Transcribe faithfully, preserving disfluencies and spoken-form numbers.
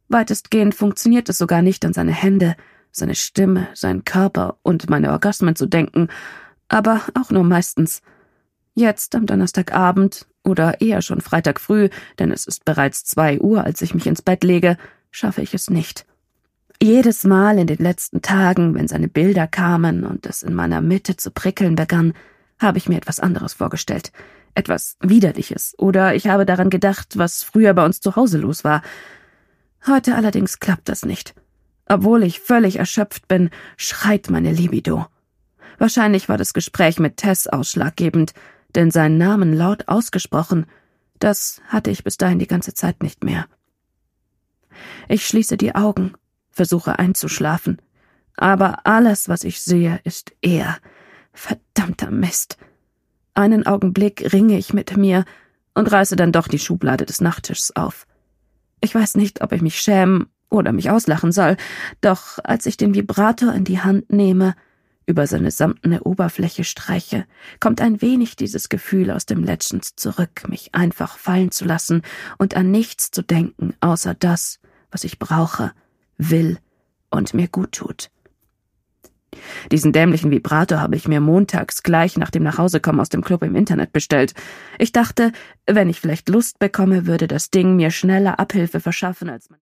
Weitestgehend funktioniert es sogar nicht, an seine Hände, seine Stimme, seinen Körper und meine Orgasmen zu denken, aber auch nur meistens. Jetzt am Donnerstagabend oder eher schon Freitag früh, denn es ist bereits zwei Uhr, als ich mich ins Bett lege, schaffe ich es nicht. Jedes Mal in den letzten Tagen, wenn seine Bilder kamen und es in meiner Mitte zu prickeln begann, habe ich mir etwas anderes vorgestellt, etwas Widerliches, oder ich habe daran gedacht, was früher bei uns zu Hause los war. Heute allerdings klappt das nicht. Obwohl ich völlig erschöpft bin, schreit meine Libido. Wahrscheinlich war das Gespräch mit Tess ausschlaggebend, denn seinen Namen laut ausgesprochen, das hatte ich bis dahin die ganze Zeit nicht mehr. Ich schließe die Augen, versuche einzuschlafen, aber alles, was ich sehe, ist er. Verdammter Mist. Einen Augenblick ringe ich mit mir und reiße dann doch die Schublade des Nachttischs auf. Ich weiß nicht, ob ich mich schämen oder mich auslachen soll, doch als ich den Vibrator in die Hand nehme, über seine samtene Oberfläche streiche, kommt ein wenig dieses Gefühl aus dem Legends zurück, mich einfach fallen zu lassen und an nichts zu denken, außer das, was ich brauche, will und mir gut tut. Diesen dämlichen Vibrator habe ich mir montags gleich nach dem Nachhausekommen aus dem Club im Internet bestellt. Ich dachte, wenn ich vielleicht Lust bekomme, würde das Ding mir schneller Abhilfe verschaffen als man